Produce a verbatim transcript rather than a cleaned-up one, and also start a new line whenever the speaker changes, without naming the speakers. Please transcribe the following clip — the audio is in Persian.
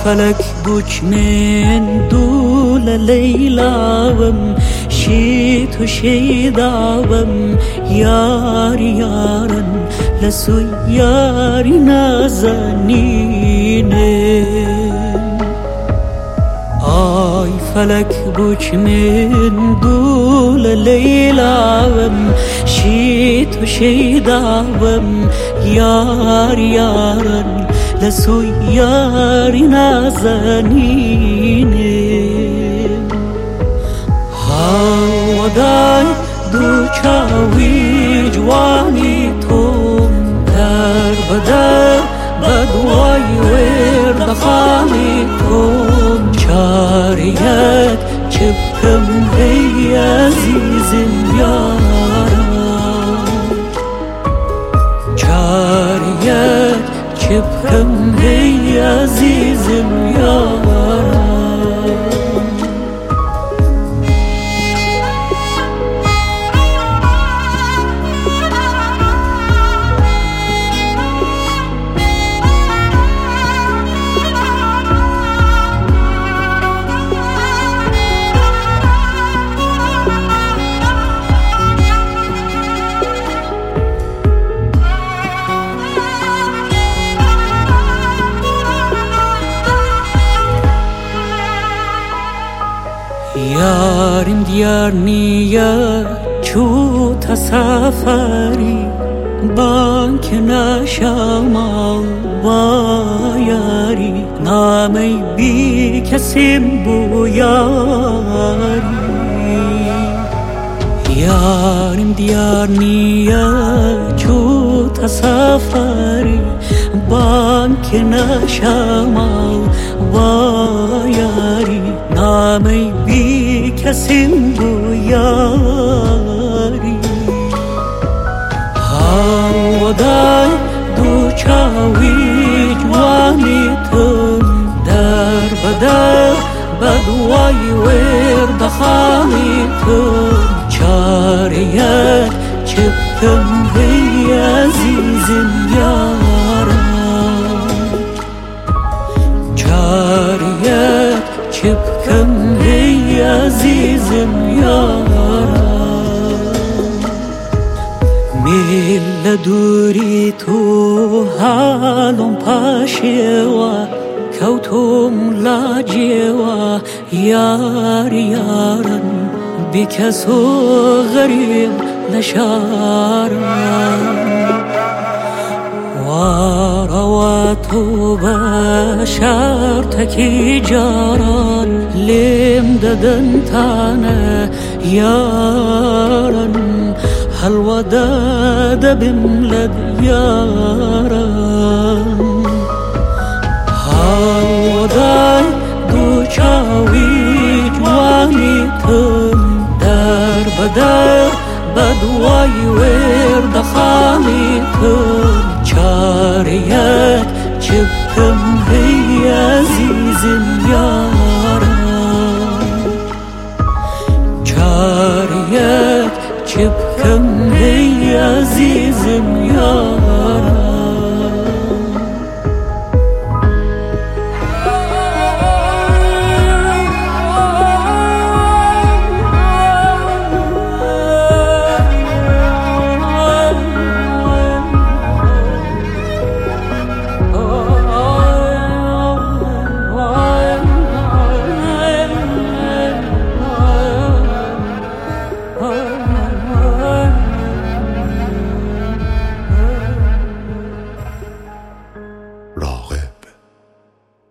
فلك بوش من دول ليلاوم شيت وشيداوم ياري يارن لسو ياري نازنينم آي فلك بوش من دول ليلاوم شيت وشيداوم ياري يارن لسو ياري نازنينم هاوداي دوچاوي جواني توم در بدر بدواي ورد خاني توم شاريات چپکم هي عزيزم يارم شاريات چپکم هي عزيزم يارم يارم ديار نية شو تسافري بانك نشامل وياري نامي بيك سمبو ياري يارم ديار نية شو تسافري بانك نشامل وياري نامي بيك سمبو ياري هاوداي دوچاوي جواني تم در بدر بدواي ورد خاني تم شاريات چپکم هي عزيزم يارم شاريات چپکم هي عزيزم يارم ميل دوري تو حالم پاشوا كوتم لاجوا ياري يارن بكسو غريب لشارم ورواتو بشارتكي جاران لم ددن تانا يارن هل وداد بملد يارن هل وداي دوچاوي جواني تم در بدر بدواي ورد خاني تم شاريات چپکم هي عزيزم يارم شاريات چپکم هي عزيزم يارم